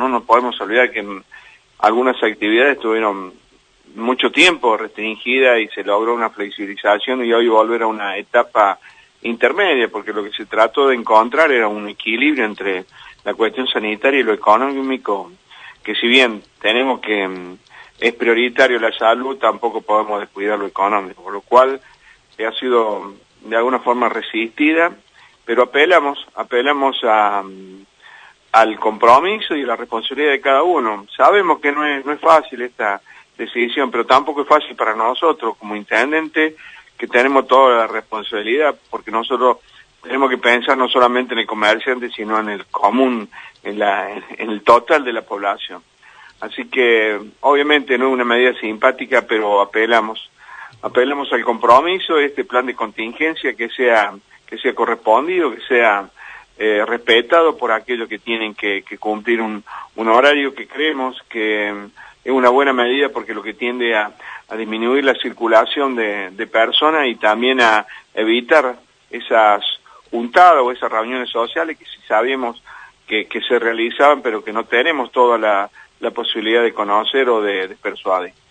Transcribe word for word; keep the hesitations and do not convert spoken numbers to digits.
no nos podemos olvidar que en algunas actividades estuvieron mucho tiempo restringidas y se logró una flexibilización y hoy volver a una etapa intermedia, porque lo que se trató de encontrar era un equilibrio entre la cuestión sanitaria y lo económico, que si bien tenemos que es prioritario la salud, tampoco podemos descuidar lo económico, por lo cual ha sido de alguna forma resistida, pero apelamos, apelamos a, al compromiso y a la responsabilidad de cada uno. Sabemos que no es, no es fácil esta decisión, pero tampoco es fácil para nosotros como intendente, que tenemos toda la responsabilidad, porque nosotros tenemos que pensar no solamente en el comerciante, sino en el común, en, la, en el total de la población. Así que, obviamente no es una medida simpática, pero apelamos, apelamos al compromiso, este plan de contingencia que sea, que sea correspondido, que sea eh, respetado por aquellos que tienen que, que cumplir un, un horario que creemos que es una buena medida, porque lo que tiende a, a disminuir la circulación de, de personas y también a evitar esas juntadas o esas reuniones sociales que sí sabíamos que, que se realizaban, pero que no tenemos toda la, la posibilidad de conocer o de, de persuadir.